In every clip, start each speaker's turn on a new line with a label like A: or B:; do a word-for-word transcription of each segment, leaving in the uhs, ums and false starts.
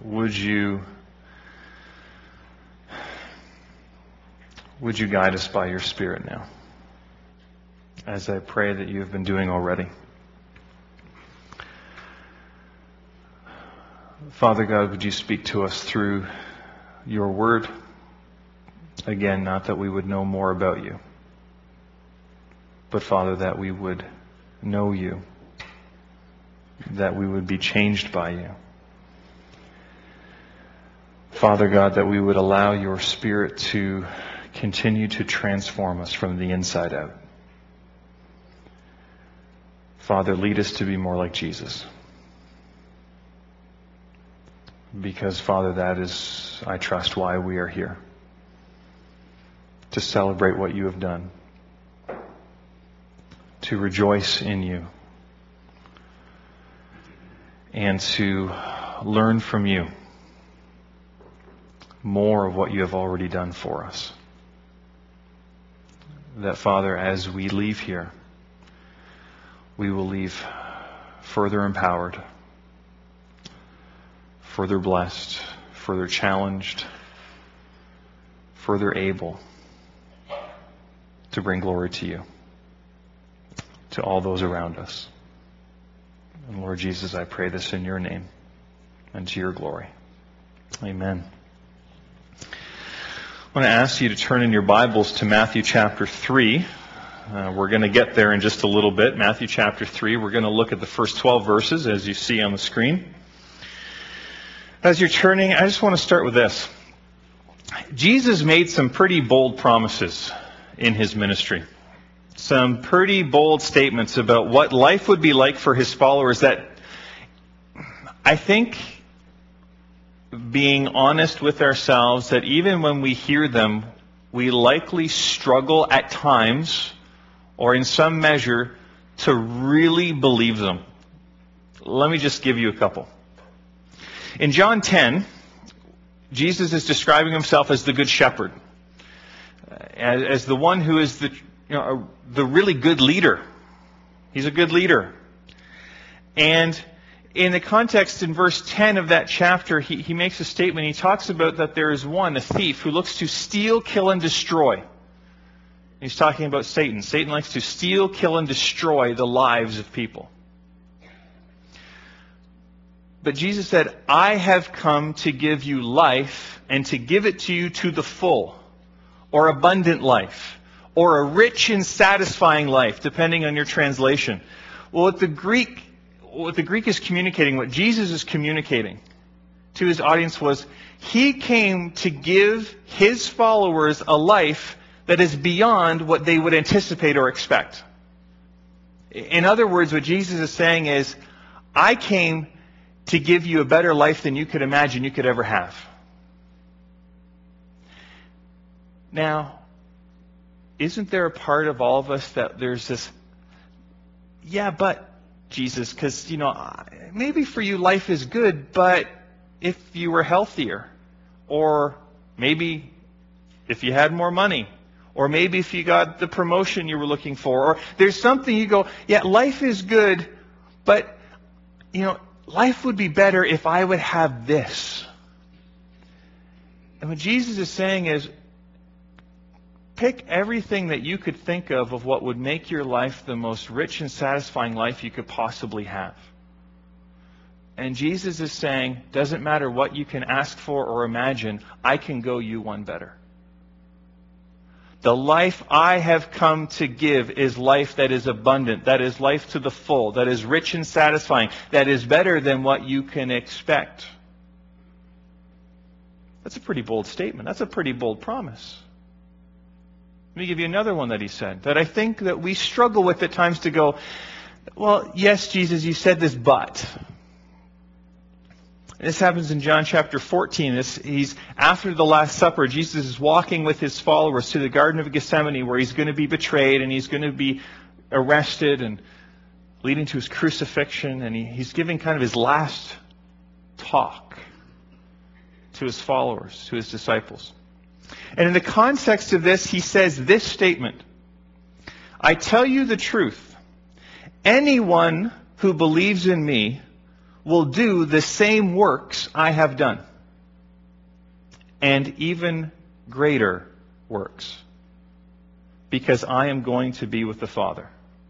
A: would you would you guide us by your Spirit now, as I pray that you have been doing already. Father God, would you speak to us through your word? Again, not that we would know more about you, but Father, that we would know you, that we would be changed by you. Father God, that we would allow your Spirit to continue to transform us from the inside out. Father, lead us to be more like Jesus. Because, Father, that is, I trust, why we are here. To celebrate what you have done. To rejoice in you. And to learn from you more of what you have already done for us. That, Father, as we leave here, we will leave further empowered, further blessed, further challenged, further able to bring glory to you, to all those around us. And Lord Jesus, I pray this in your name and to your glory. Amen. I want to ask you to turn in your Bibles to Matthew chapter three. Uh, we're going to get there in just a little bit. Matthew chapter three. We're going to look at the first twelve verses as you see on the screen. As you're turning, I just want to start with this. Jesus made some pretty bold promises in his ministry. Some pretty bold statements about what life would be like for his followers that I think, being honest with ourselves, that even when we hear them, we likely struggle at times, or in some measure, to really believe them. Let me just give you a couple. In John ten, Jesus is describing himself as the Good Shepherd, as, as the one who is the, you know, the really good leader. He's a good leader. And in the context in verse ten of that chapter, he, he makes a statement. He talks about that there is one, a thief, who looks to steal, kill, and destroy. He's talking about Satan. Satan likes to steal, kill, and destroy the lives of people. But Jesus said, I have come to give you life and to give it to you to the full, or abundant life, or a rich and satisfying life, depending on your translation. Well, what the Greek, what the Greek is communicating, what Jesus is communicating to his audience was, he came to give his followers a life that is beyond what they would anticipate or expect. In other words, what Jesus is saying is, I came to give you a better life than you could imagine you could ever have. Now, isn't there a part of all of us that there's this, yeah, but Jesus, because, you know, maybe for you life is good, but if you were healthier, or maybe if you had more money, or maybe if you got the promotion you were looking for, or there's something you go, yeah, life is good, but, you know, life would be better if I would have this. And what Jesus is saying is, pick everything that you could think of of what would make your life the most rich and satisfying life you could possibly have. And Jesus is saying, doesn't matter what you can ask for or imagine, I can go you one better. The life I have come to give is life that is abundant, that is life to the full, that is rich and satisfying, that is better than what you can expect. That's a pretty bold statement. That's a pretty bold promise. Let me give you another one that he said, that I think that we struggle with at times to go, well, yes, Jesus, you said this, but. This happens in John chapter fourteen. This, he's after the Last Supper. Jesus is walking with his followers to the Garden of Gethsemane, where he's going to be betrayed and he's going to be arrested, and leading to his crucifixion. And he, he's giving kind of his last talk to his followers, to his disciples. And in the context of this, he says this statement: I tell you the truth. Anyone who believes in me will do the same works I have done, and even greater works, because I am going to be with the Father.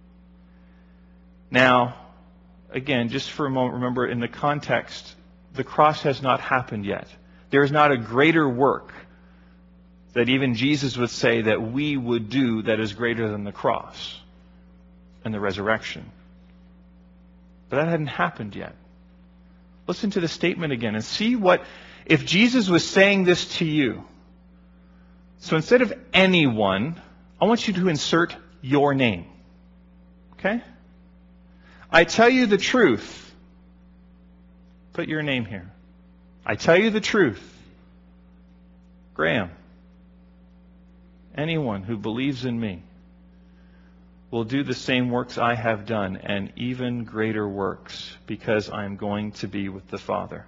A: Now, again, just for a moment, remember in the context, the cross has not happened yet. There is not a greater work that even Jesus would say that we would do that is greater than the cross and the resurrection. But that hadn't happened yet. Listen to the statement again and see what, if Jesus was saying this to you. So instead of anyone, I want you to insert your name. Okay? I tell you the truth. Put your name here. I tell you the truth. Graham. Anyone who believes in me will do the same works I have done, and even greater works, because I am going to be with the Father.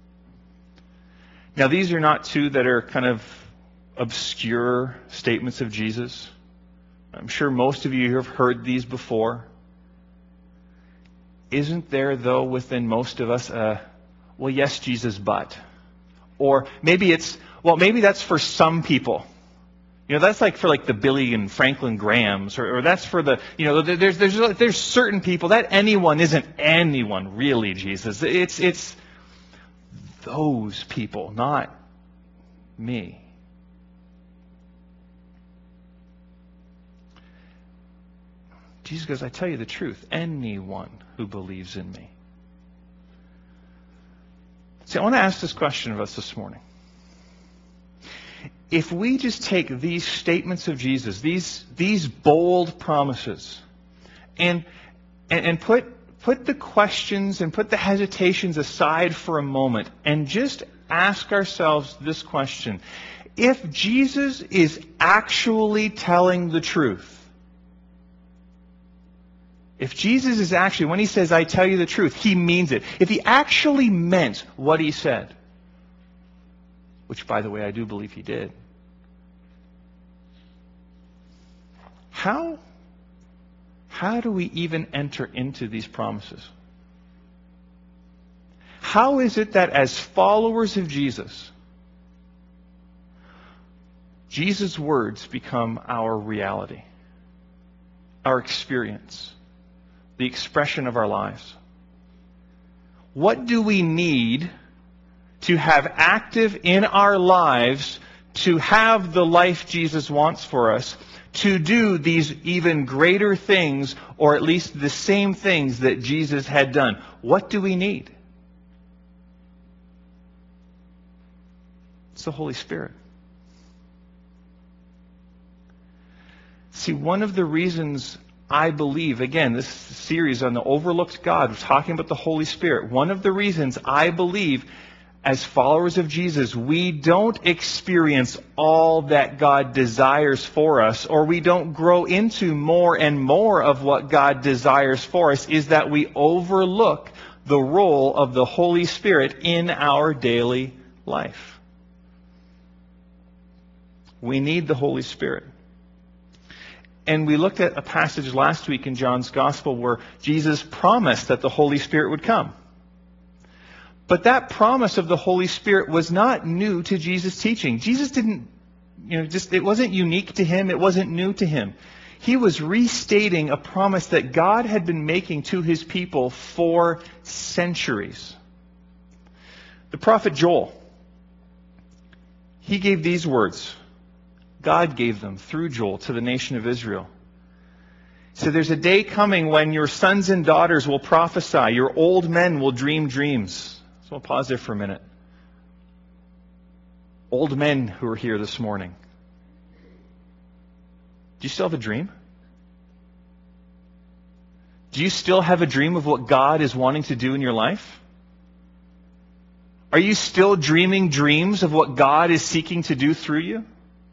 A: Now, these are not two that are kind of obscure statements of Jesus. I'm sure most of you have heard these before. Isn't there, though, within most of us a, well, yes, Jesus, but. Or maybe it's, well, maybe that's for some people. You know, that's like for like the Billy and Franklin Grahams, or, or that's for the, you know, there's, there's, there's certain people. That anyone isn't anyone, really, Jesus. It's, it's those people, not me. Jesus goes, I tell you the truth, anyone who believes in me. See, I want to ask this question of us this morning. If we just take these statements of Jesus, these, these bold promises, and, and, and put, put the questions and put the hesitations aside for a moment, and just ask ourselves this question. If Jesus is actually telling the truth, if Jesus is actually, when he says, I tell you the truth, he means it. If he actually meant what he said, which, by the way, I do believe he did, how, how do we even enter into these promises? How is it that as followers of Jesus, Jesus' words become our reality, our experience, the expression of our lives? What do we need to have active in our lives to have the life Jesus wants for us, to do these even greater things, or at least the same things that Jesus had done? What do we need? It's the Holy Spirit. See, one of the reasons I believe, again, this series on the overlooked God, we're talking about the Holy Spirit. One of the reasons I believe, as followers of Jesus, we don't experience all that God desires for us, or we don't grow into more and more of what God desires for us, is that we overlook the role of the Holy Spirit in our daily life. We need the Holy Spirit. And we looked at a passage last week in John's Gospel where Jesus promised that the Holy Spirit would come. But that promise of the Holy Spirit was not new to Jesus' teaching. Jesus didn't, you know, just, it wasn't unique to him. It wasn't new to him. He was restating a promise that God had been making to his people for centuries. The prophet Joel, he gave these words. God gave them through Joel to the nation of Israel. So there's a day coming when your sons and daughters will prophesy. Your old men will dream dreams. So I'll pause there for a minute. Old men who are here this morning. Do you still have a dream? Do you still have a dream of what God is wanting to do in your life? Are you still dreaming dreams of what God is seeking to do through you?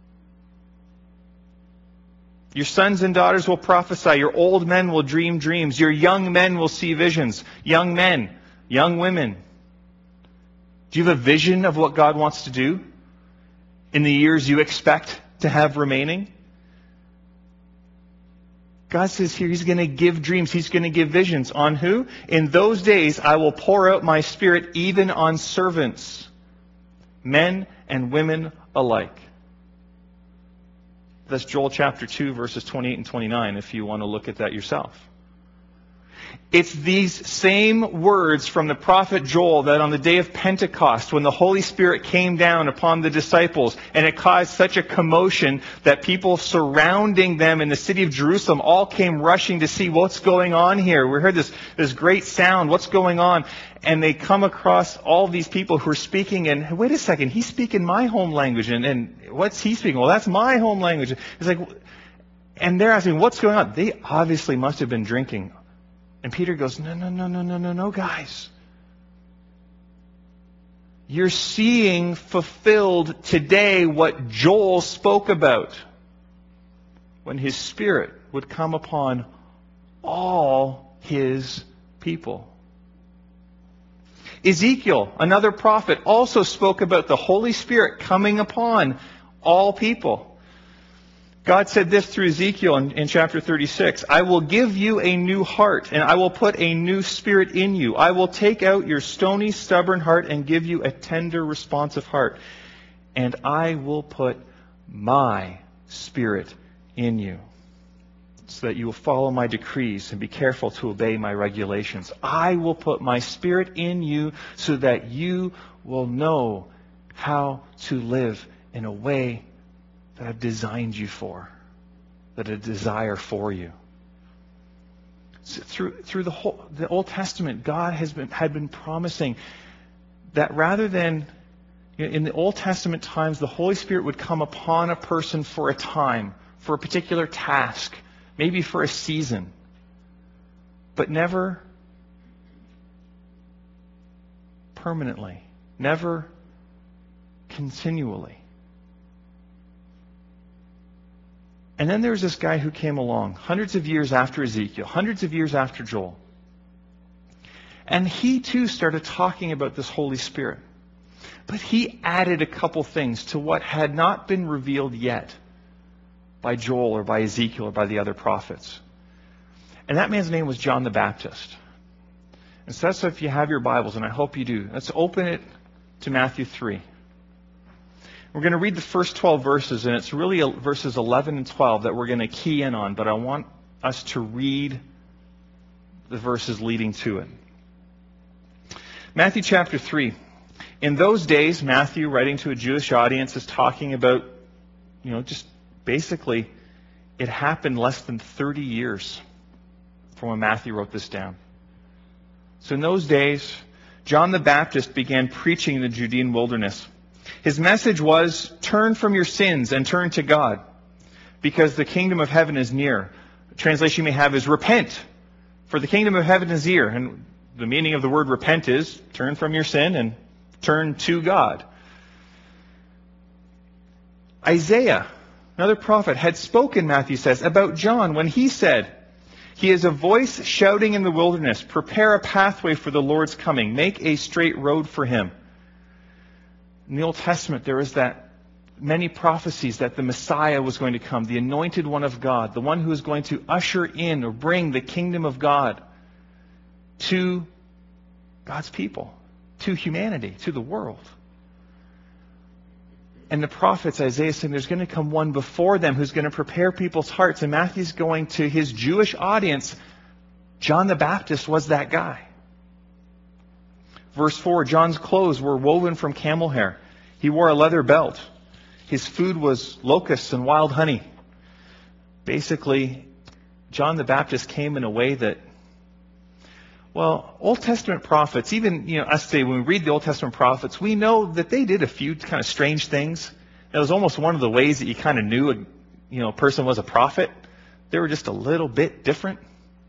A: Your sons and daughters will prophesy. Your old men will dream dreams. Your young men will see visions. Young men, young women. Do you have a vision of what God wants to do in the years you expect to have remaining? God says here He's going to give dreams. He's going to give visions. On who? In those days I will pour out my Spirit even on servants, men and women alike. That's Joel chapter two, verses twenty-eight and twenty-nine, if you want to look at that yourself. It's these same words from the prophet Joel that on the day of Pentecost, when the Holy Spirit came down upon the disciples, and it caused such a commotion that people surrounding them in the city of Jerusalem all came rushing to see what's going on here. We heard this, this great sound, what's going on? And they come across all these people who are speaking, and wait a second, he's speaking my home language, and, and what's he speaking? Well, that's my home language. It's like, and they're asking, what's going on? They obviously must have been drinking. And Peter goes, no, no, no, no, no, no, no, guys. You're seeing fulfilled today what Joel spoke about when his Spirit would come upon all his people. Ezekiel, another prophet, also spoke about the Holy Spirit coming upon all people. God said this through Ezekiel in, in chapter thirty-six. I will give you a new heart, and I will put a new spirit in you. I will take out your stony, stubborn heart and give you a tender, responsive heart. And I will put my Spirit in you, so that you will follow my decrees and be careful to obey my regulations. I will put my Spirit in you so that you will know how to live in a way that I've designed you for, that I desire for you. So through through the whole the Old Testament, God has been had been promising that rather than, you know, in the Old Testament times, the Holy Spirit would come upon a person for a time, for a particular task, maybe for a season, but never permanently, never continually. And then there was this guy who came along hundreds of years after Ezekiel, hundreds of years after Joel. And he too started talking about this Holy Spirit. But he added a couple things to what had not been revealed yet by Joel or by Ezekiel or by the other prophets. And that man's name was John the Baptist. And so that's, if you have your Bibles, and I hope you do, let's open it to Matthew three. We're going to read the first twelve verses, and it's really verses eleven and twelve that we're going to key in on, but I want us to read the verses leading to it. Matthew chapter three. In those days, Matthew, writing to a Jewish audience, is talking about, you know, just basically, it happened less than thirty years from when Matthew wrote this down. So in those days, John the Baptist began preaching in the Judean wilderness. His message was, turn from your sins and turn to God, because the kingdom of heaven is near. The translation you may have is, repent, for the kingdom of heaven is near. And the meaning of the word repent is, turn from your sin and turn to God. Isaiah, another prophet, had spoken, Matthew says, about John when he said, he is a voice shouting in the wilderness, prepare a pathway for the Lord's coming, make a straight road for him. In the Old Testament, there is that many prophecies that the Messiah was going to come, the anointed one of God, the one who is going to usher in or bring the kingdom of God to God's people, to humanity, to the world. And the prophets, Isaiah said, there's going to come one before them who's going to prepare people's hearts. And Matthew's going to his Jewish audience. John the Baptist was that guy. Verse four, John's clothes were woven from camel hair. He wore a leather belt. His food was locusts and wild honey. Basically, John the Baptist came in a way that, well, Old Testament prophets, even, you know, us today, when we read the Old Testament prophets, we know that they did a few kind of strange things. It was almost one of the ways that you kind of knew a, you know, a person was a prophet. They were just a little bit different.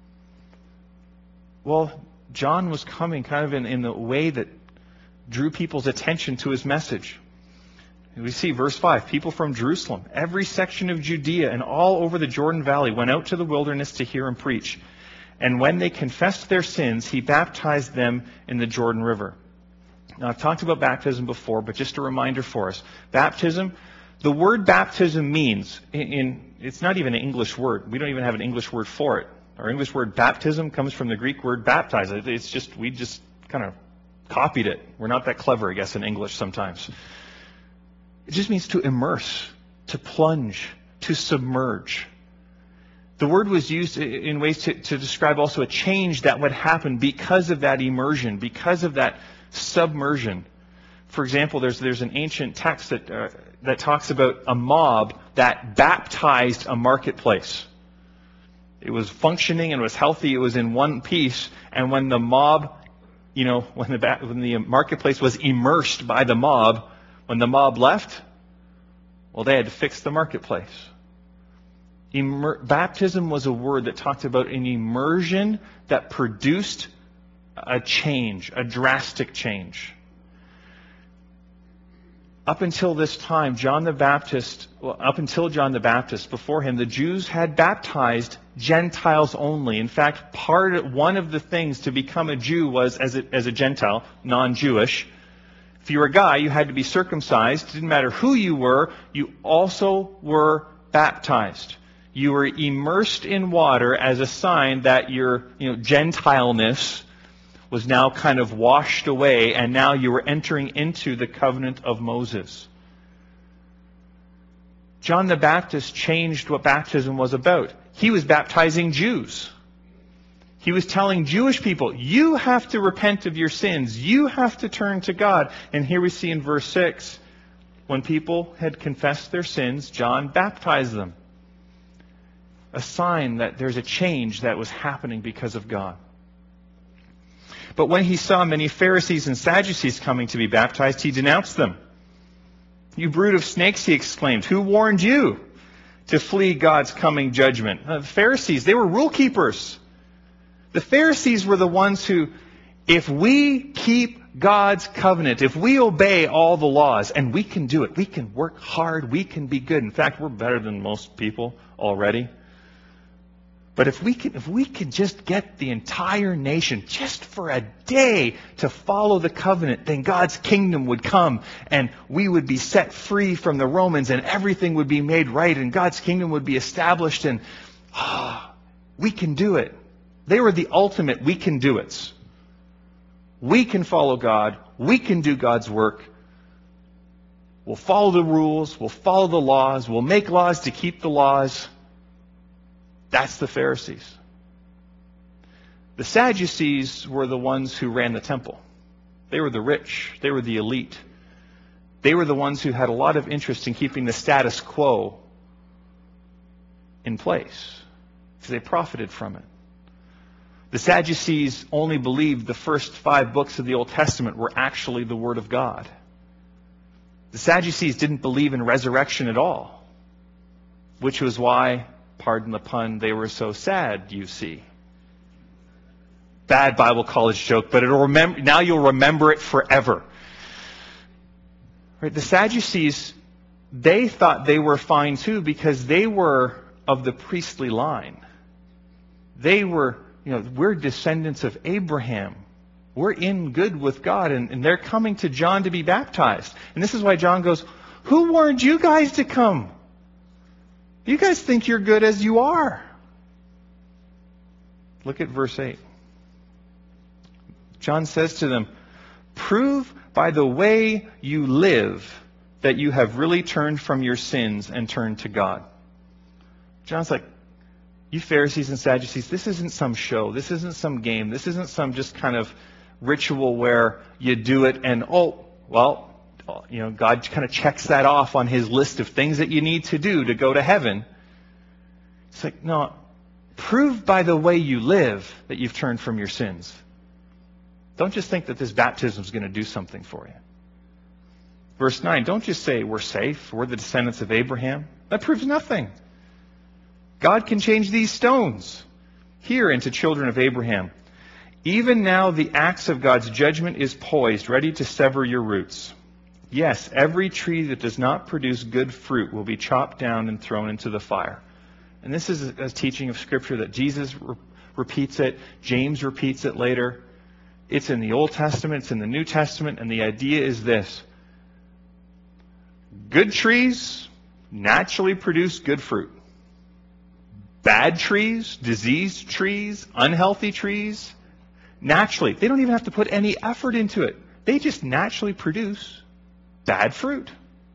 A: Well, John was coming kind of in, in the way that drew people's attention to his message. We see verse five, people from Jerusalem, every section of Judea and all over the Jordan Valley went out to the wilderness to hear him preach. And when they confessed their sins, he baptized them in the Jordan River. Now, I've talked about baptism before, but just a reminder for us. Baptism, The word baptism means, in, in it's not even an English word. We don't even have an English word for it. Our English word baptism comes from the Greek word baptize. It's just, we just kind of copied it. We're not that clever, I guess, in English sometimes. It just means to immerse, to plunge, to submerge. The word was used in ways to, to describe also a change that would happen because of that immersion, because of that submersion. For example, there's there's an ancient text that uh, that talks about a mob that baptized a marketplace. It was functioning and was healthy. It was in one piece. And when the mob, you know, when the when the marketplace was immersed by the mob, when the mob left, well, they had to fix the marketplace. Immer- baptism was a word that talked about an immersion that produced a change, a drastic change. Up until this time, John the Baptist, well, up until John the Baptist, before him, the Jews had baptized Gentiles only. In fact, part one of the things to become a Jew was as a, as a Gentile, non-Jewish. If you were a guy, you had to be circumcised. It didn't matter who you were. You also were baptized. You were immersed in water as a sign that your, you know, Gentileness was now kind of washed away, and now you were entering into the covenant of Moses. John the Baptist changed what baptism was about. He was baptizing Jews. He was telling Jewish people, you have to repent of your sins. You have to turn to God. And here we see in verse six, when people had confessed their sins, John baptized them. A sign that there's a change that was happening because of God. But when he saw many Pharisees and Sadducees coming to be baptized, he denounced them. You brood of snakes, he exclaimed, who warned you to flee God's coming judgment? Uh, the Pharisees, they were rule keepers. The Pharisees were the ones who, if we keep God's covenant, if we obey all the laws, and we can do it, we can work hard, we can be good. In fact, we're better than most people already. But if we can, if we can just get the entire nation just for a day to follow the covenant, then God's kingdom would come and we would be set free from the Romans and everything would be made right and God's kingdom would be established and oh, we can do it. They were the ultimate we can do it's. We can follow God. We can do God's work. We'll follow the rules. We'll follow the laws. We'll make laws to keep the laws. That's the Pharisees. The Sadducees were the ones who ran the temple. They were the rich. They were the elite. They were the ones who had a lot of interest in keeping the status quo in place because they profited from it. The Sadducees only believed the first five books of the Old Testament were actually the Word of God. The Sadducees didn't believe in resurrection at all, which was why, pardon the pun, they were so sad, you see. Bad Bible college joke, but it'll remember, now you'll remember it forever. Right? The Sadducees, they thought they were fine too because they were of the priestly line. They were, you know, we're descendants of Abraham. We're in good with God, and, and they're coming to John to be baptized. And this is why John goes, who warned you guys to come? You guys think you're good as you are. Look at verse eight. John says to them, prove by the way you live that you have really turned from your sins and turned to God. John's like, you Pharisees and Sadducees, this isn't some show. This isn't some game. This isn't some just kind of ritual where you do it and, oh, well, you know, God kind of checks that off on his list of things that you need to do to go to heaven. It's like, no, prove by the way you live that you've turned from your sins. Don't just think that this baptism is going to do something for you. Verse nine, don't just say we're safe, we're the descendants of Abraham. That proves nothing. God can change these stones here into children of Abraham. Even now the axe of God's judgment is poised, ready to sever your roots. Yes, every tree that does not produce good fruit will be chopped down and thrown into the fire. And this is a teaching of Scripture that Jesus re- repeats it. James repeats it later. It's in the Old Testament. It's in the New Testament. And the idea is this. Good trees naturally produce good fruit. Bad trees, diseased trees, unhealthy trees, naturally, they don't even have to put any effort into it. They just naturally produce bad fruit.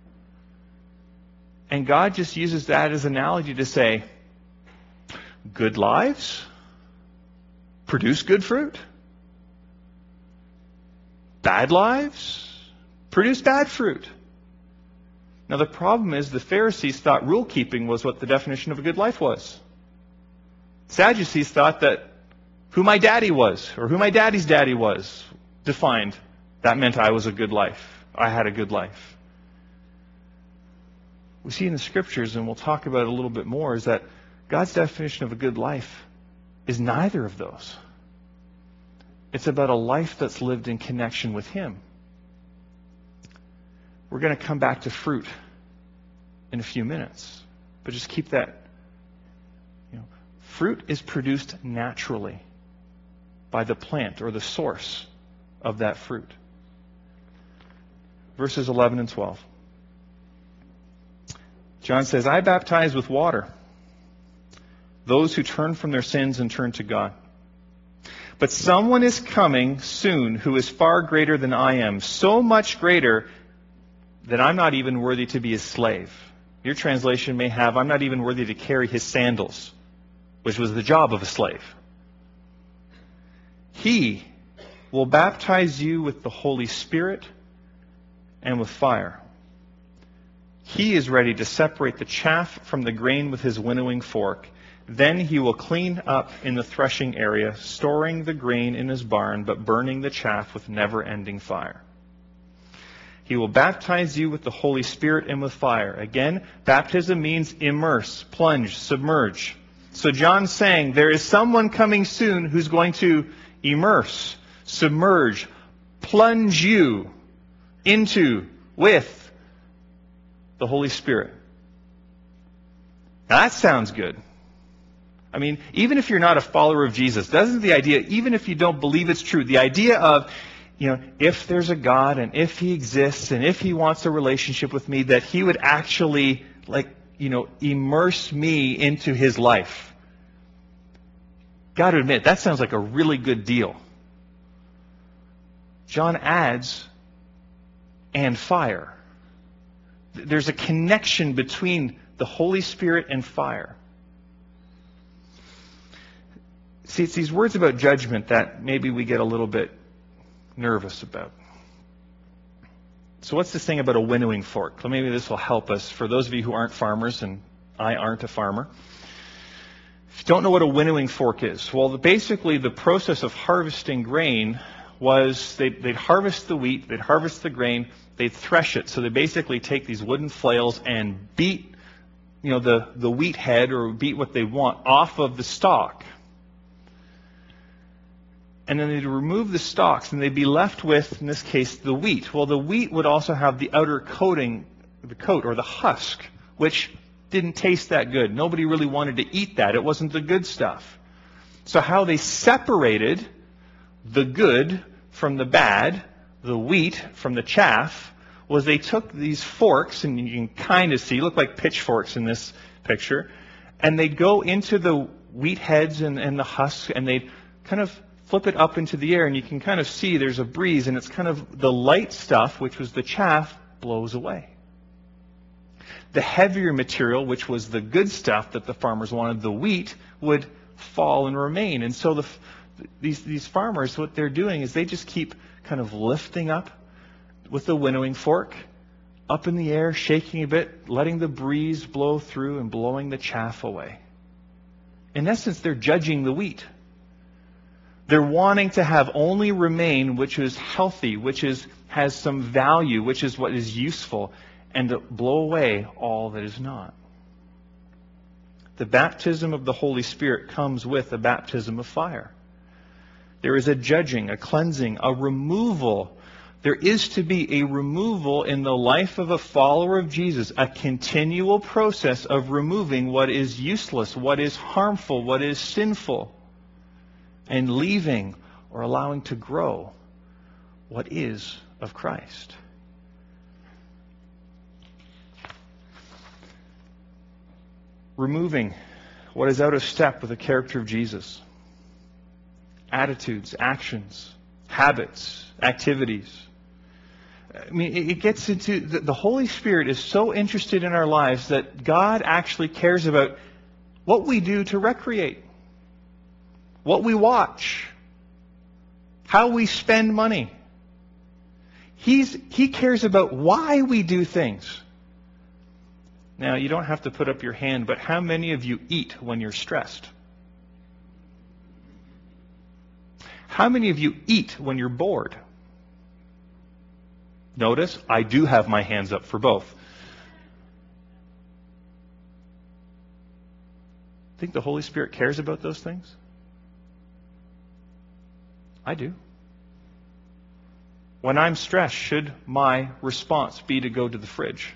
A: And God just uses that as an analogy to say, good lives produce good fruit. Bad lives produce bad fruit. Now the problem is the Pharisees thought rule keeping was what the definition of a good life was. Sadducees thought that who my daddy was, or who my daddy's daddy was, defined. That meant I was a good life. I had a good life. We see in the Scriptures, and we'll talk about it a little bit more, is that God's definition of a good life is neither of those. It's about a life that's lived in connection with Him. We're going to come back to fruit in a few minutes, but just keep that. You know, fruit is produced naturally by the plant or the source of that fruit. Verses eleven and twelve. John says, I baptize with water those who turn from their sins and turn to God. But someone is coming soon who is far greater than I am, so much greater that I'm not even worthy to be his slave. Your translation may have, I'm not even worthy to carry his sandals, which was the job of a slave. He will baptize you with the Holy Spirit and with fire. He is ready to separate the chaff from the grain with his winnowing fork. Then he will clean up in the threshing area, storing the grain in his barn, but burning the chaff with never-ending fire. He will baptize you with the Holy Spirit and with fire. Again, baptism means immerse, plunge, submerge. So John's saying there is someone coming soon who's going to immerse, submerge, plunge you into, with the Holy Spirit. Now that sounds good. I mean, even if you're not a follower of Jesus, doesn't the idea, even if you don't believe it's true, the idea of, you know, if there's a God and if He exists and if He wants a relationship with me, that He would actually, like, you know, immerse me into His life. Got to admit, that sounds like a really good deal. John adds, and fire. There's a connection between the Holy Spirit and fire. See, it's these words about judgment that maybe we get a little bit nervous about. So what's this thing about a winnowing fork? Well, maybe this will help us. For those of you who aren't farmers, and I aren't a farmer, if you don't know what a winnowing fork is, well, the, basically the process of harvesting grain was they'd, they'd harvest the wheat, they'd harvest the grain, they'd thresh it. So they basically take these wooden flails and beat, you know, the, the wheat head, or beat what they want, off of the stalk. And then they'd remove the stalks, and they'd be left with, in this case, the wheat. Well, the wheat would also have the outer coating, the coat, or the husk, which didn't taste that good. Nobody really wanted to eat that. It wasn't the good stuff. So how they separated the good from the bad, the wheat from the chaff, was they took these forks, and you can kind of see, look like pitchforks in this picture, and they'd go into the wheat heads and, and the husks, and they'd kind of flip it up into the air, and you can kind of see there's a breeze, and it's kind of the light stuff, which was the chaff, blows away. The heavier material, which was the good stuff that the farmers wanted, the wheat, would fall and remain. And so the, these, these farmers, what they're doing is they just keep kind of lifting up with the winnowing fork, up in the air, shaking a bit, letting the breeze blow through and blowing the chaff away. In essence, they're judging the wheat. They're wanting to have only remain which is healthy, which is has some value, which is what is useful, and to blow away all that is not. The baptism of the Holy Spirit comes with a baptism of fire. There is a judging, a cleansing, a removal. There is to be a removal in the life of a follower of Jesus, a continual process of removing what is useless, what is harmful, what is sinful, and leaving or allowing to grow what is of Christ. removing what is out of step with the character of Jesus. Attitudes, actions, habits, activities. I mean, it gets into, the, the Holy Spirit is so interested in our lives that God actually cares about what we do to recreate, what we watch, how we spend money. He's, he cares about why we do things. Now, you don't have to put up your hand, but how many of you eat when you're stressed? How many of you eat when you're bored? Notice, I do have my hands up for both. Think the Holy Spirit cares about those things? I do. When I'm stressed, should my response be to go to the fridge?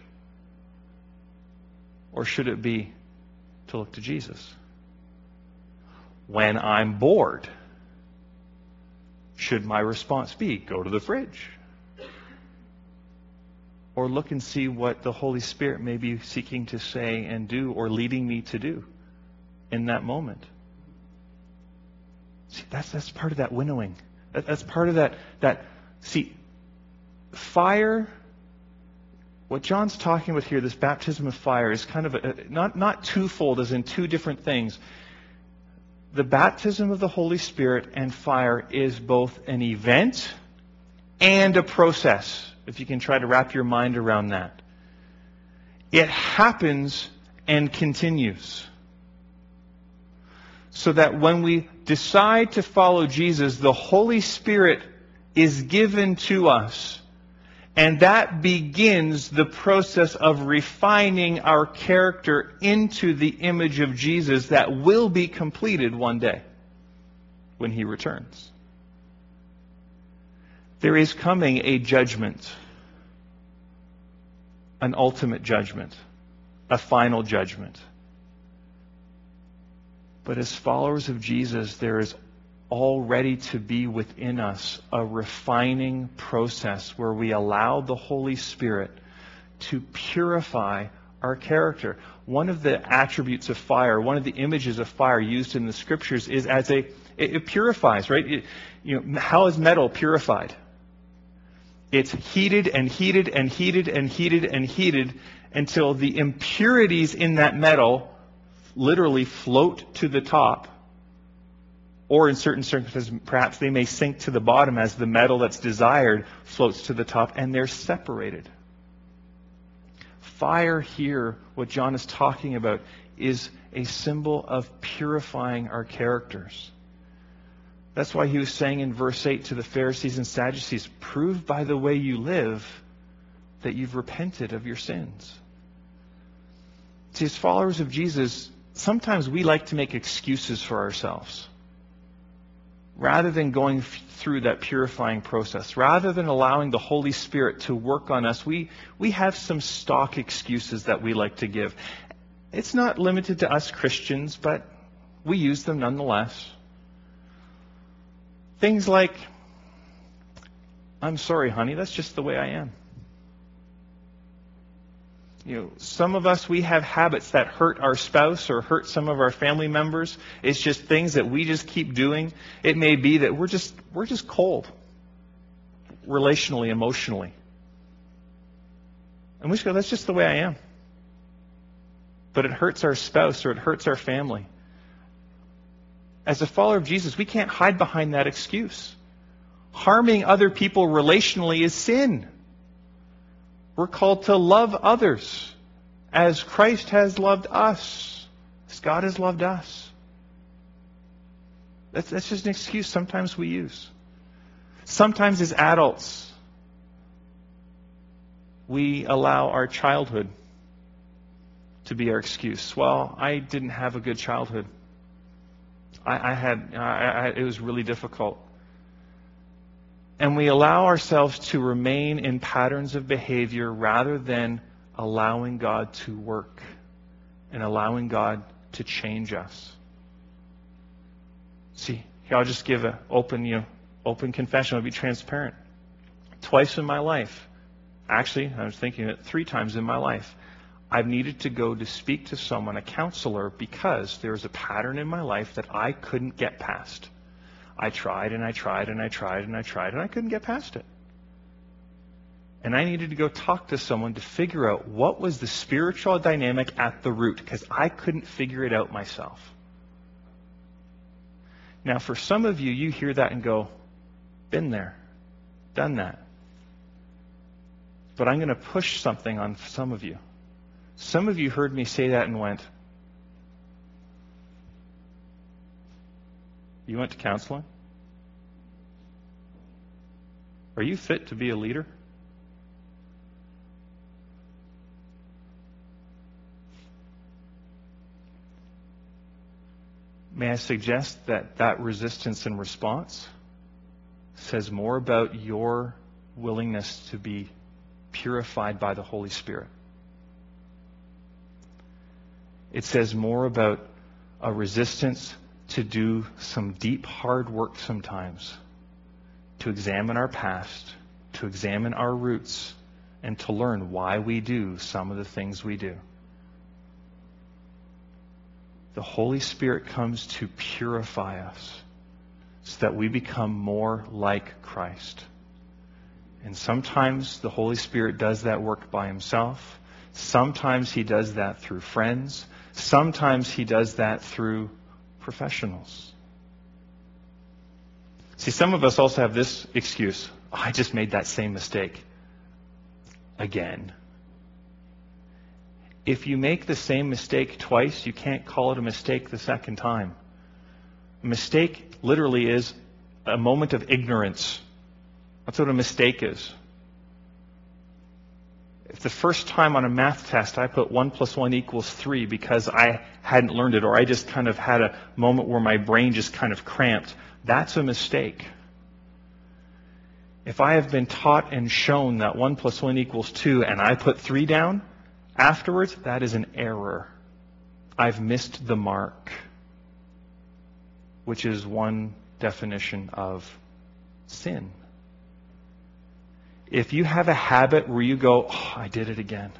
A: Or should it be to look to Jesus? When I'm bored, should my response be go to the fridge? Or look and see what the Holy Spirit may be seeking to say and do or leading me to do in that moment? See, that's that's part of that winnowing. That, that's part of that that see fire. What John's talking about here, this baptism of fire, is kind of a, not, not twofold, as in two different things. The baptism of the Holy Spirit and fire is both an event and a process, if you can try to wrap your mind around that. It happens and continues. So that when we decide to follow Jesus, the Holy Spirit is given to us. And that begins the process of refining our character into the image of Jesus that will be completed one day when He returns. There is coming a judgment, an ultimate judgment, a final judgment. But as followers of Jesus, there is already to be within us a refining process where we allow the Holy Spirit to purify our character. One of the attributes of fire, one of the images of fire used in the Scriptures is as a, it, it purifies, right? It, you know, how is metal purified? It's heated and heated and heated and heated and heated until the impurities in that metal literally float to the top. Or in certain circumstances, perhaps they may sink to the bottom as the metal that's desired floats to the top, and they're separated. Fire here, what John is talking about, is a symbol of purifying our characters. That's why he was saying in verse eight to the Pharisees and Sadducees, prove by the way you live that you've repented of your sins. See, as followers of Jesus, sometimes we like to make excuses for ourselves. Rather than going f- through that purifying process, rather than allowing the Holy Spirit to work on us, we, we have some stock excuses that we like to give. It's not limited to us Christians, but we use them nonetheless. Things like, I'm sorry, honey, that's just the way I am. You know, some of us, we have habits that hurt our spouse or hurt some of our family members. It's just things that we just keep doing. It may be that we're just we're just cold, relationally, emotionally. And we just go, that's just the way I am. But it hurts our spouse or it hurts our family. As a follower of Jesus, we can't hide behind that excuse. Harming other people relationally is sin. We're called to love others as Christ has loved us, as God has loved us. That's, that's just an excuse sometimes we use. Sometimes as adults, we allow our childhood to be our excuse. Well, I didn't have a good childhood. I, I had, I, I, it was really difficult. And we allow ourselves to remain in patterns of behavior rather than allowing God to work and allowing God to change us. See, here I'll just give an open, you know, open confession. I'll be transparent. Twice in my life, actually, I was thinking it three times in my life, I've needed to go to speak to someone, a counselor, because there was a pattern in my life that I couldn't get past. I tried and I tried and I tried and I tried and I couldn't get past it. And I needed to go talk to someone to figure out what was the spiritual dynamic at the root, because I couldn't figure it out myself. Now, for some of you, you hear that and go, been there, done that. But I'm going to push something on some of you. Some of you heard me say that and went, you went to counseling? Are you fit to be a leader? May I suggest that that resistance and response says more about your willingness to be purified by the Holy Spirit. It says more about a resistance to do some deep, hard work sometimes, to examine our past, to examine our roots, and to learn why we do some of the things we do. The Holy Spirit comes to purify us so that we become more like Christ. And sometimes the Holy Spirit does that work by himself. Sometimes he does that through friends. Sometimes he does that through professionals. See, some of us also have this excuse. Oh, I just made that same mistake again. If you make the same mistake twice, you can't call it a mistake the second time. A mistake literally is a moment of ignorance. That's what a mistake is. If the first time on a math test I put one plus one equals three because I hadn't learned it, or I just kind of had a moment where my brain just kind of cramped, that's a mistake. If I have been taught and shown that one plus one equals two and I put three down, afterwards, that is an error. I've missed the mark, which is one definition of sin. If you have a habit where you go, oh, I did it again,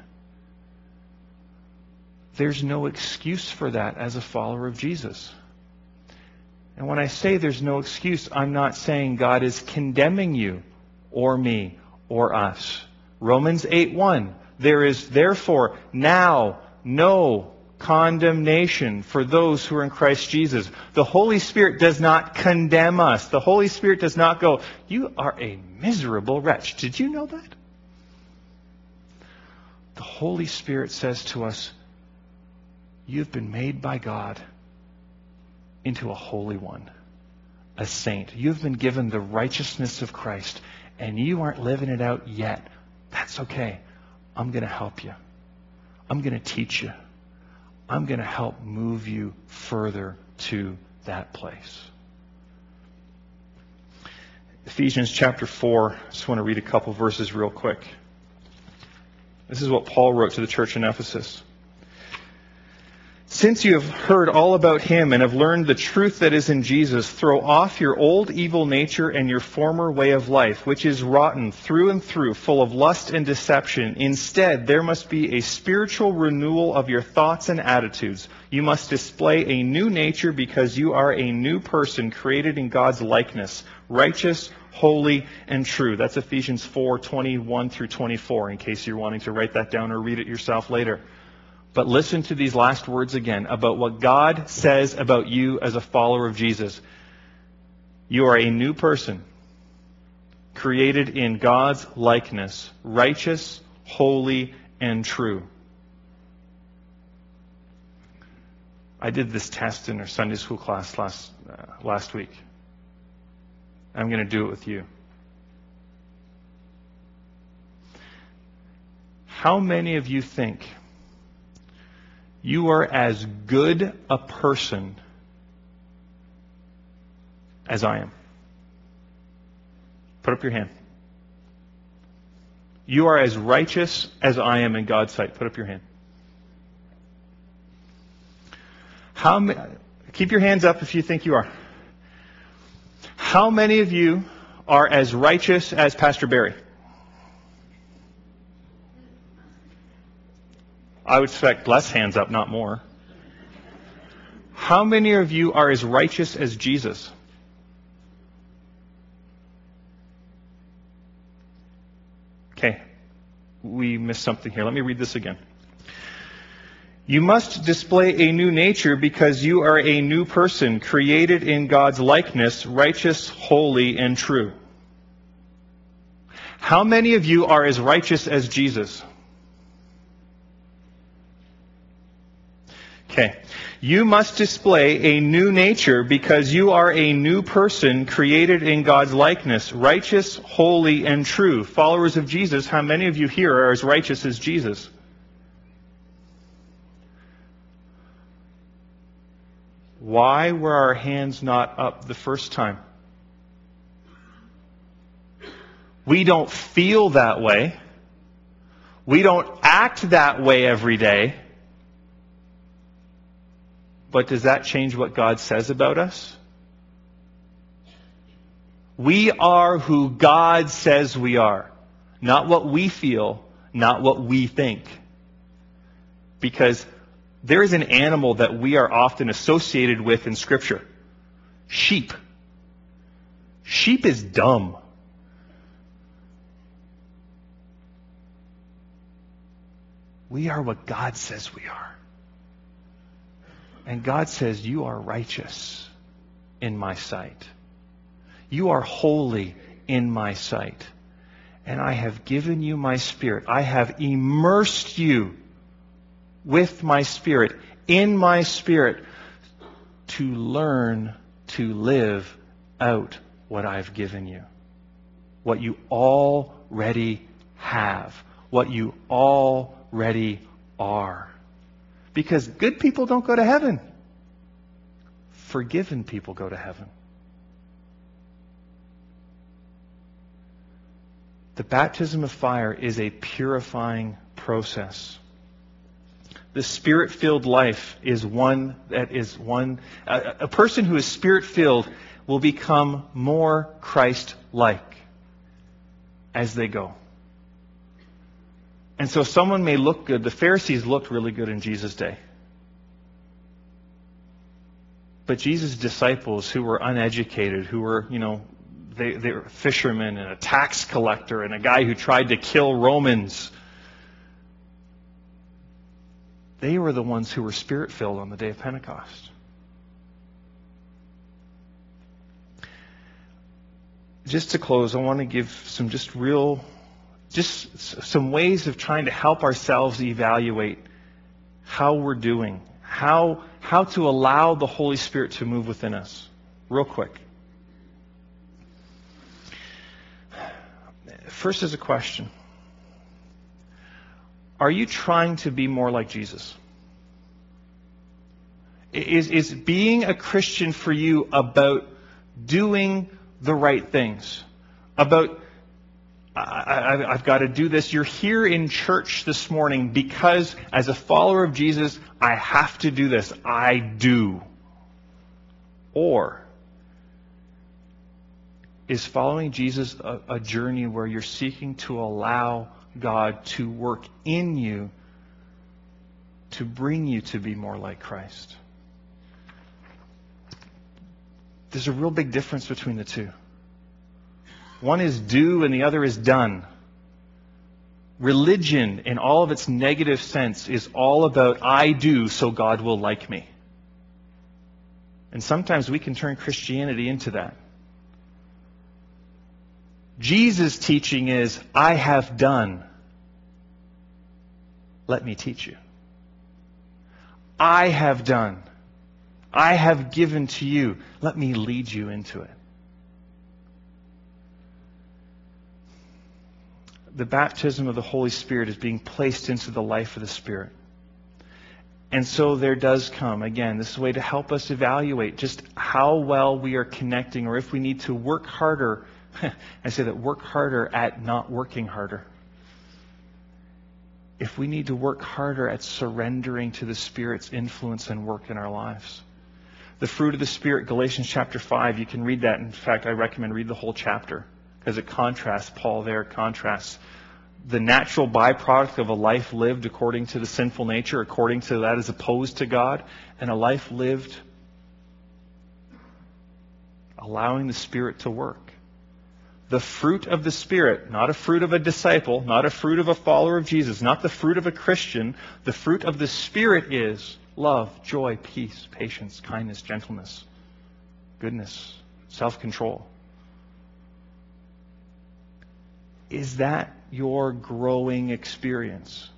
A: there's no excuse for that as a follower of Jesus. And when I say there's no excuse, I'm not saying God is condemning you or me or us. Romans eight one. There is therefore now no condemnation for those who are in Christ Jesus. The Holy Spirit does not condemn us. The Holy Spirit does not go, you are a miserable wretch. Did you know that? The Holy Spirit says to us, you've been made by God into a holy one, a saint. You've been given the righteousness of Christ, and you aren't living it out yet. That's okay. I'm going to help you. I'm going to teach you. I'm going to help move you further to that place. Ephesians chapter four. I just want to read a couple verses real quick. This is what Paul wrote to the church in Ephesus. Since you have heard all about him and have learned the truth that is in Jesus, throw off your old evil nature and your former way of life, which is rotten through and through, full of lust and deception. Instead, there must be a spiritual renewal of your thoughts and attitudes. You must display a new nature because you are a new person created in God's likeness, righteous, holy, and true. That's Ephesians four, twenty-one through twenty-four, in case you're wanting to write that down or read it yourself later. But listen to these last words again about what God says about you as a follower of Jesus. You are a new person, created in God's likeness, righteous, holy, and true. I did this test in our Sunday school class last, uh, last week. I'm going to do it with you. How many of you think you are as good a person as I am? Put up your hand. You are as righteous as I am in God's sight. Put up your hand. How ma- keep your hands up if you think you are. How many of you are as righteous as Pastor Barry? I would expect less hands up, not more. How many of you are as righteous as Jesus? Okay, we missed something here. Let me read this again. You must display a new nature because you are a new person, created in God's likeness, righteous, holy, and true. How many of you are as righteous as Jesus? Okay. You must display a new nature because you are a new person created in God's likeness, righteous, holy, and true. Followers of Jesus, how many of you here are as righteous as Jesus? Why were our hands not up the first time? We don't feel that way. We don't act that way every day. But does that change what God says about us? We are who God says we are. Not what we feel, not what we think. Because there is an animal that we are often associated with in Scripture. Sheep. Sheep is dumb. We are what God says we are. And God says, you are righteous in my sight. You are holy in my sight. And I have given you my Spirit. I have immersed you with my Spirit, in my Spirit, to learn to live out what I've given you. What you already have. What you already are. Because good people don't go to heaven. Forgiven people go to heaven. The baptism of fire is a purifying process. The Spirit-filled life is one that is one... A, a person who is Spirit-filled will become more Christ-like as they go. And so someone may look good. The Pharisees looked really good in Jesus' day. But Jesus' disciples who were uneducated, who were, you know, they, they were fishermen and a tax collector and a guy who tried to kill Romans, they were the ones who were Spirit-filled on the day of Pentecost. Just to close, I want to give some just real... Just some ways of trying to help ourselves evaluate how we're doing, how, how to allow the Holy Spirit to move within us. Real quick. First is a question. Are you trying to be more like Jesus? Is, is being a Christian for you about doing the right things? About I, I've got to do this. You're here in church this morning because as a follower of Jesus, I have to do this. I do. Or is following Jesus a, a journey where you're seeking to allow God to work in you to bring you to be more like Christ? There's a real big difference between the two. One is do and the other is done. Religion, in all of its negative sense, is all about I do so God will like me. And sometimes we can turn Christianity into that. Jesus' teaching is, I have done. Let me teach you. I have done. I have given to you. Let me lead you into it. The baptism of the Holy Spirit is being placed into the life of the Spirit. And so there does come, again, this is a way to help us evaluate just how well we are connecting, or if we need to work harder. I say that work harder at not working harder. If we need to work harder at surrendering to the Spirit's influence and work in our lives. The fruit of the Spirit, Galatians chapter five, you can read that. In fact, I recommend read the whole chapter because it contrasts, Paul there contrasts the natural byproduct of a life lived according to the sinful nature, according to that as opposed to God, and a life lived allowing the Spirit to work. The fruit of the Spirit, not a fruit of a disciple, not a fruit of a follower of Jesus, not the fruit of a Christian. The fruit of the Spirit is love, joy, peace, patience, kindness, gentleness, goodness, self-control. Is that your growing experience?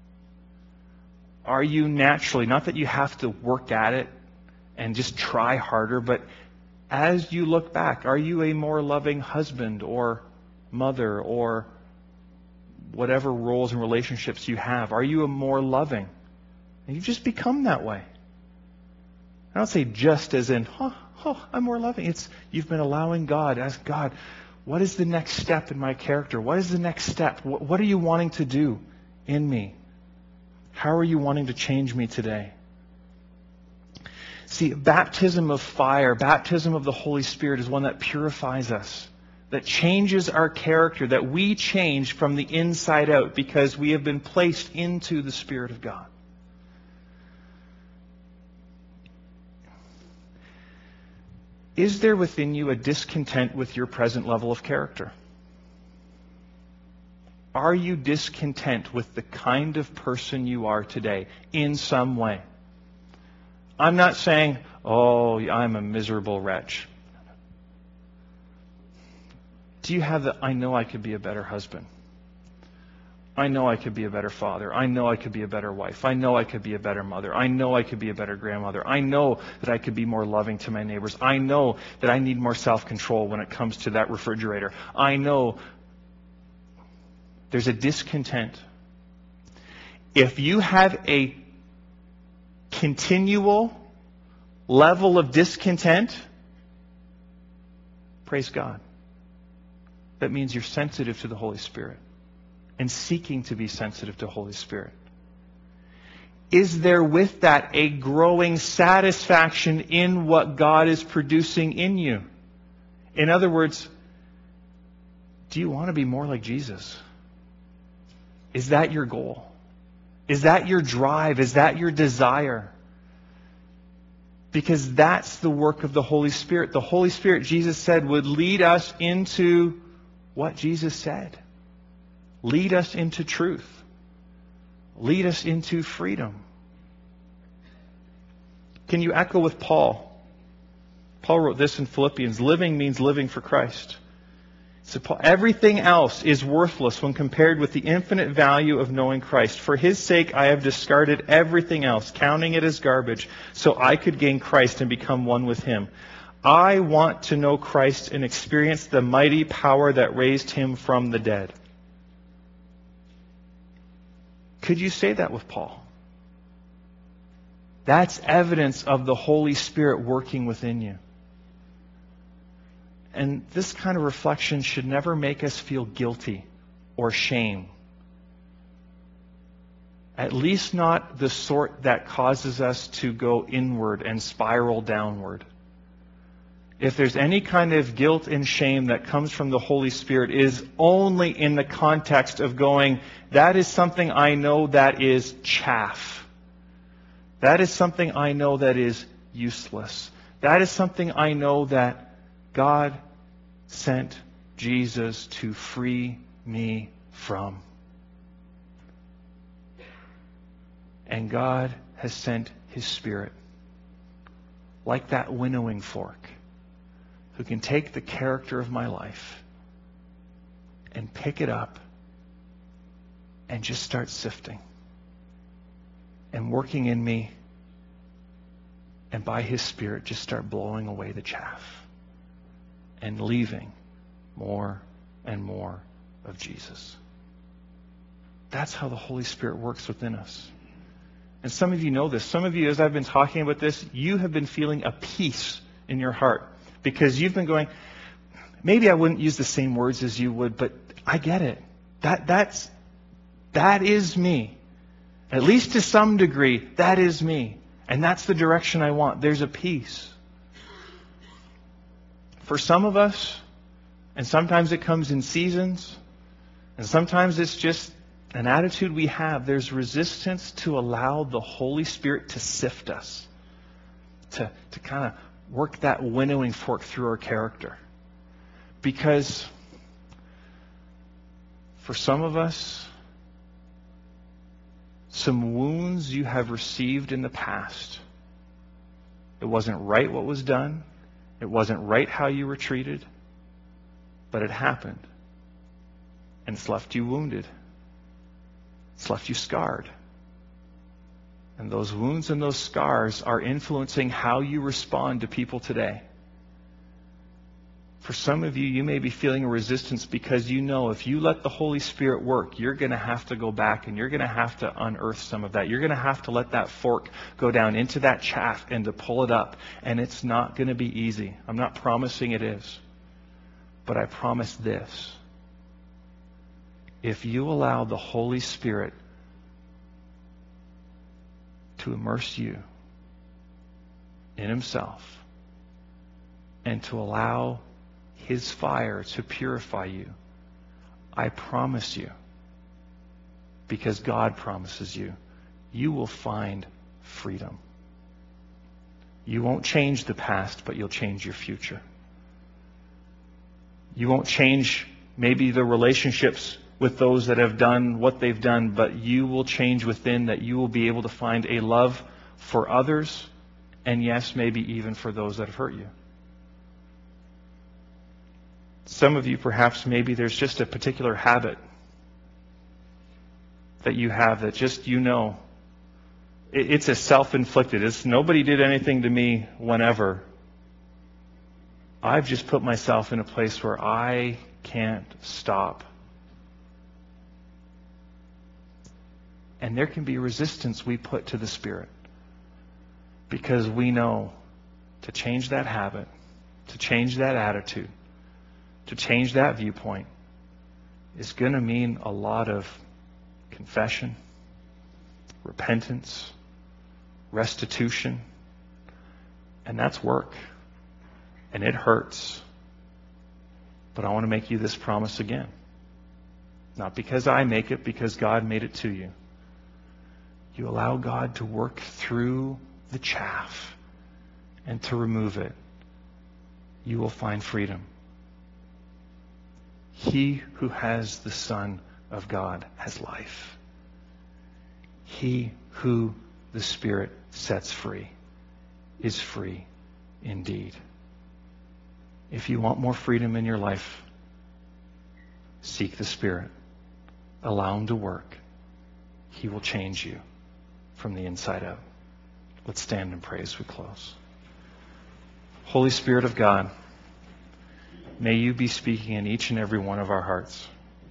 A: Are you naturally, not that you have to work at it and just try harder, but as you look back, are you a more loving husband or mother or whatever roles and relationships you have? Are you a more loving? And you've just become that way. I don't say just as in, oh, oh, I'm more loving. It's you've been allowing God, ask God, what is the next step in my character? What is the next step? What, what are you wanting to do in me? How are you wanting to change me today? See, baptism of fire, baptism of the Holy Spirit is one that purifies us, that changes our character, that we change from the inside out because we have been placed into the Spirit of God. Is there within you a discontent with your present level of character? Are you discontent with the kind of person you are today in some way? I'm not saying, oh, I'm a miserable wretch. Do you have the, I know I could be a better husband. I know I could be a better father. I know I could be a better wife. I know I could be a better mother. I know I could be a better grandmother. I know that I could be more loving to my neighbors. I know that I need more self-control when it comes to that refrigerator. I know there's a discontent. If you have a continual level of discontent, praise God. That means you're sensitive to the Holy Spirit and seeking to be sensitive to the Holy Spirit. Is there with that a growing satisfaction in what God is producing in you? In other words, do you want to be more like Jesus? Is that your goal? Is that your drive? Is that your desire? Because that's the work of the Holy Spirit. The Holy Spirit, Jesus said, would lead us into what Jesus said. Lead us into truth. Lead us into freedom. Can you echo with Paul? Paul wrote this in Philippians, living means living for Christ. So everything else is worthless when compared with the infinite value of knowing Christ. For His sake, I have discarded everything else, counting it as garbage, so I could gain Christ and become one with Him. I want to know Christ and experience the mighty power that raised Him from the dead. Could you say that with Paul? That's evidence of the Holy Spirit working within you. And this kind of reflection should never make us feel guilty or shame. At least not the sort that causes us to go inward and spiral downward. If there's any kind of guilt and shame that comes from the Holy Spirit, it is only in the context of going, that is something I know that is chaff. That is something I know that is useless. That is something I know that God sent Jesus to free me from. And God has sent His Spirit, like that winnowing fork, who can take the character of my life and pick it up and just start sifting and working in me, and by His Spirit just start blowing away the chaff and leaving more and more of Jesus. That's how the Holy Spirit works within us. And some of you know this. Some of you, as I've been talking about this, you have been feeling a peace in your heart because you've been going, maybe I wouldn't use the same words as you would, but I get it. That, that's, that is me. At least to some degree, that is me. And that's the direction I want. There's a peace. For some of us, and sometimes it comes in seasons, And sometimes it's just an attitude we have. There's resistance to allow the Holy Spirit to sift us, to, to kind of work that winnowing fork through our character. Because for some of us, some wounds you have received in the past, it wasn't right what was done, it wasn't right how you were treated, but it happened. And it's left you wounded. It's left you scarred. And those wounds and those scars are influencing how you respond to people today. For some of you, you may be feeling a resistance because you know if you let the Holy Spirit work, you're going to have to go back and you're going to have to unearth some of that. You're going to have to let that fork go down into that chaff and to pull it up. And it's not going to be easy. I'm not promising it is. But I promise this. If you allow the Holy Spirit to immerse you in Himself and to allow His fire to purify you, I promise you, because God promises you, you will find freedom. You won't change the past, but you'll change your future. You won't change maybe the relationships with those that have done what they've done, but you will change within, that you will be able to find a love for others, and yes, maybe even for those that have hurt you. Some of you, perhaps, maybe there's just a particular habit that you have that just, you know, it's a self-inflicted. It's nobody did anything to me whenever. I've just put myself in a place where I can't stop. And there can be resistance we put to the Spirit because we know to change that habit, to change that attitude, to change that viewpoint is going to mean a lot of confession, repentance, restitution, and that's work. And it hurts. But I want to make you this promise again. Not because I make it, because God made it to you. You allow God to work through the chaff and to remove it. You will find freedom. He who has the Son of God has life. He who the Spirit sets free is free indeed. If you want more freedom in your life, seek the Spirit. Allow Him to work. He will change you from the inside out. Let's stand and pray as we close. Holy Spirit of God, may you be speaking in each and every one of our hearts.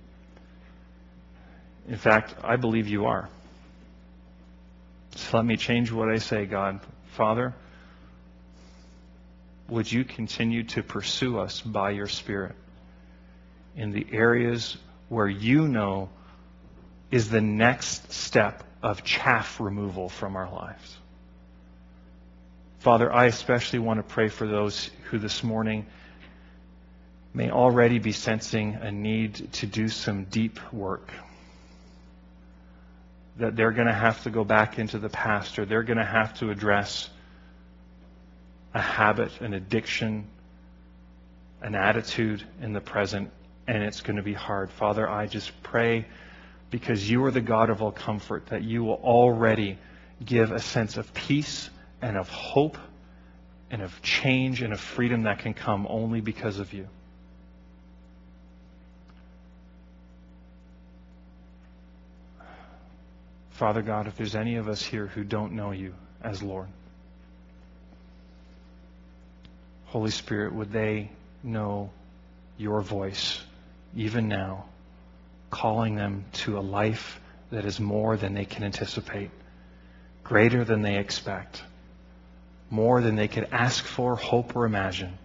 A: In fact, I believe you are. So let me change what I say, God. Father, would you continue to pursue us by your Spirit in the areas where you know is the next step of chaff removal from our lives. Father, I especially want to pray for those who this morning may already be sensing a need to do some deep work. That they're going to have to go back into the past, or they're going to have to address a habit, an addiction, an attitude in the present, and it's going to be hard. Father, I just pray, because you are the God of all comfort, that you will already give a sense of peace and of hope and of change and of freedom that can come only because of you. Father God, if there's any of us here who don't know you as Lord, Holy Spirit, would they know your voice even now, calling them to a life that is more than they can anticipate, greater than they expect, more than they could ask for, hope, or imagine,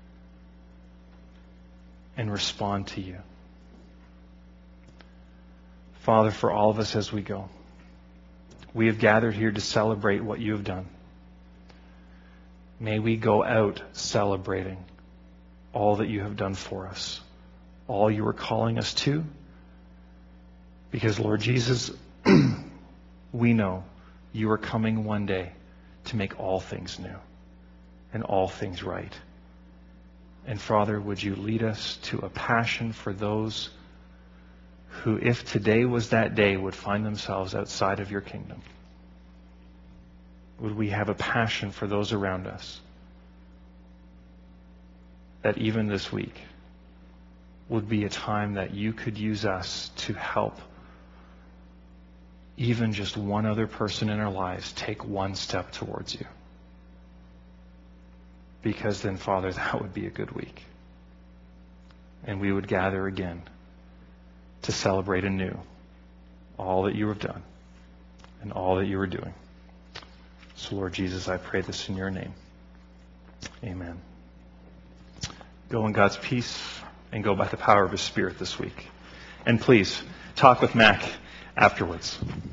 A: and respond to you. Father, for all of us as we go, we have gathered here to celebrate what you have done. May we go out celebrating all that you have done for us, all you are calling us to, Because, Lord Jesus, we know you are coming one day to make all things new and all things right. And Father, would you lead us to a passion for those who, if today was that day, would find themselves outside of your kingdom? Would we have a passion for those around us? That even this week would be a time that you could use us to help even just one other person in our lives take one step towards you. Because then, Father, that would be a good week. And we would gather again to celebrate anew all that you have done and all that you are doing. So, Lord Jesus, I pray this in your name. Amen. Go in God's peace and go by the power of his Spirit this week. And please, talk with Mac afterwards.